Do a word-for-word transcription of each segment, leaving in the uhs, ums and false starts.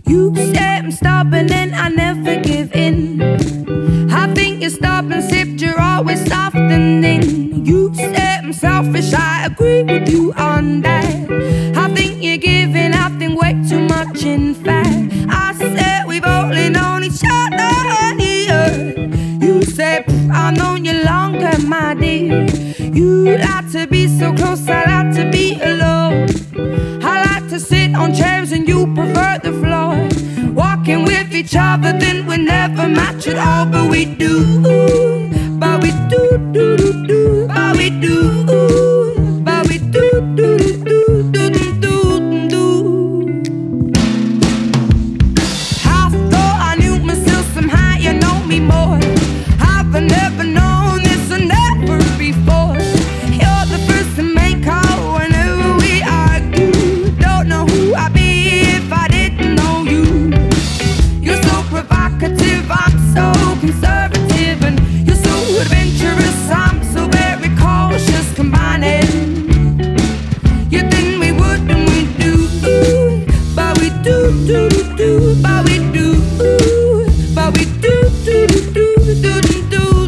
You say I'm stubborn and I never give in. I think you're stubborn, except you're always softening. You say I'm selfish, I agree with you on that. I think you're giving, I think way too much in fact. I said we've only known each other here. You said I've known you longer, my dear. You like to be so close, I like to be alone. I like to sit on chairs and you prefer the floor. Walking with each other, then we never match at all. But we do, but we do, do, do, do, but we do, but we do, do, do, do, do, do, do. I thought I knew myself, somehow you know me more. I've never known this and never before. You're the first to make call whenever we argue. Don't know who I'd be if I didn't know you. You're so provocative, I'm so conservative, and you're so adventurous, I'm so very cautious. Combining, you think we would and we do, but we do, do, do, do, but we do, but we do, do, do, do, do, do, do, do.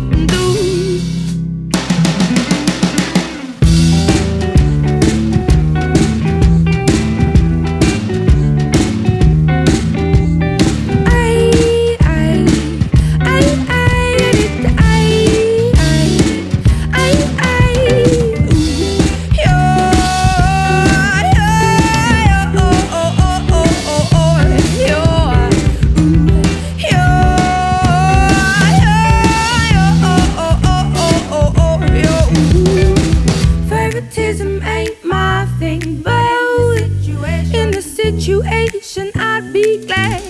Favoritism ain't my thing, but in the situation I'd be glad.